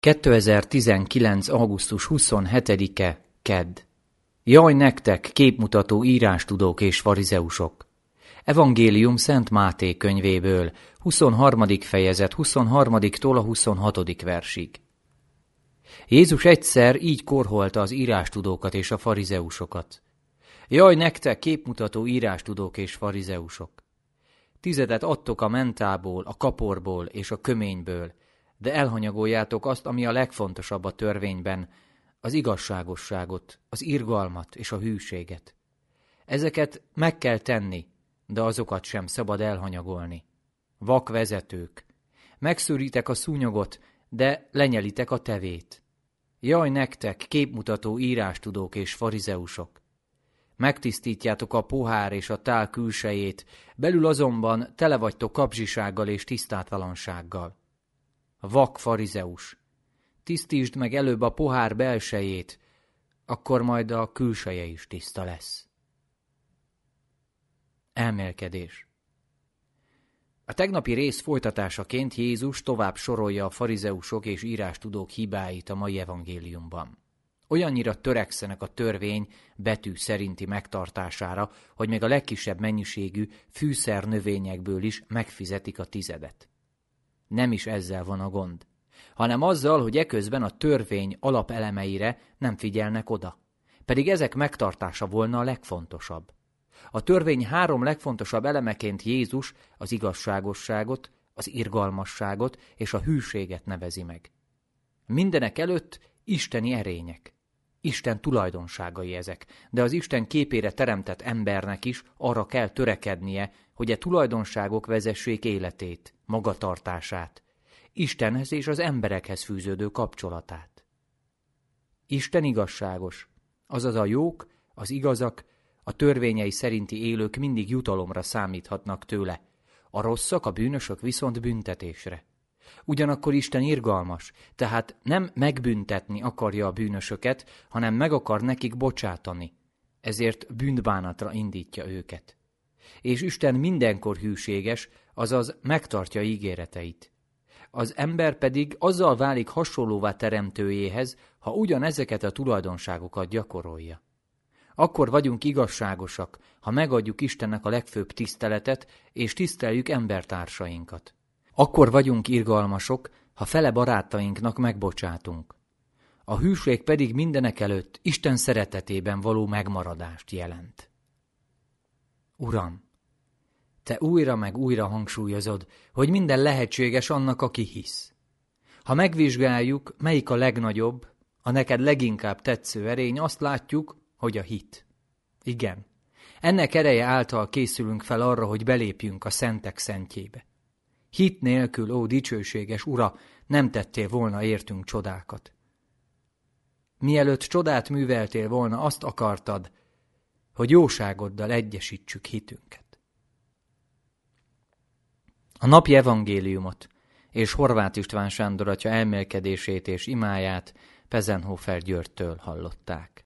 2019. augusztus 27-e, kedd. Jaj nektek, képmutató írástudók és farizeusok! Evangélium Szent Máté könyvéből, 23. fejezet 23-tól a 26. versig. Jézus egyszer így korholta az írástudókat és a farizeusokat. Jaj nektek, képmutató írástudók és farizeusok! 10 adtok a mentából, a kaporból és a köményből, de elhanyagoljátok azt, ami a legfontosabb a törvényben, az igazságosságot, az irgalmat és a hűséget. Ezeket meg kell tenni, de azokat sem szabad elhanyagolni. Vak vezetők, megszűritek a szúnyogot, de lenyelitek a tevét. Jaj nektek, képmutató írástudók és farizeusok! Megtisztítjátok a pohár és a tál külsejét, belül azonban tele vagytok kapzsisággal és tisztátalansággal. Vak farizeus! Tisztítsd meg előbb a pohár belsejét, akkor majd a külseje is tiszta lesz. Elmélkedés. A tegnapi rész folytatásaként Jézus tovább sorolja a farizeusok és írástudók hibáit a mai evangéliumban. Olyannyira törekszenek a törvény betű szerinti megtartására, hogy még a legkisebb mennyiségű fűszernövényekből is megfizetik a 10. Nem is ezzel van a gond, hanem azzal, hogy eközben a törvény alapelemeire nem figyelnek oda. Pedig ezek megtartása volna a legfontosabb. A törvény 3 legfontosabb elemeként Jézus az igazságosságot, az irgalmasságot és a hűséget nevezi meg. Mindenek előtt isteni erények. Isten tulajdonságai ezek, de az Isten képére teremtett embernek is arra kell törekednie, hogy a tulajdonságok vezessék életét, magatartását, Istenhez és az emberekhez fűződő kapcsolatát. Isten igazságos, azaz a jók, az igazak, a törvényei szerinti élők mindig jutalomra számíthatnak tőle, a rosszak, a bűnösök viszont büntetésre. Ugyanakkor Isten irgalmas, tehát nem megbüntetni akarja a bűnösöket, hanem meg akar nekik bocsátani, ezért bűnbánatra indítja őket. És Isten mindenkor hűséges, azaz megtartja ígéreteit. Az ember pedig azzal válik hasonlóvá teremtőjéhez, ha ugyanezeket a tulajdonságokat gyakorolja. Akkor vagyunk igazságosak, ha megadjuk Istennek a legfőbb tiszteletet, és tiszteljük embertársainkat. Akkor vagyunk irgalmasok, ha fele barátainknak megbocsátunk. A hűség pedig mindenekelőtt Isten szeretetében való megmaradást jelent. Uram, Te újra meg újra hangsúlyozod, hogy minden lehetséges annak, aki hisz. Ha megvizsgáljuk, melyik a legnagyobb, a neked leginkább tetsző erény, azt látjuk, hogy a hit. Igen, ennek ereje által készülünk fel arra, hogy belépjünk a szentek szentjébe. Hit nélkül, ó dicsőséges Ura, nem tettél volna értünk csodákat. Mielőtt csodát műveltél volna, azt akartad, hogy jóságoddal egyesítsük hitünket. A napi evangéliumot és Horváth István Sándor atya elmélkedését és imáját Pezenhofer Györgytől hallották.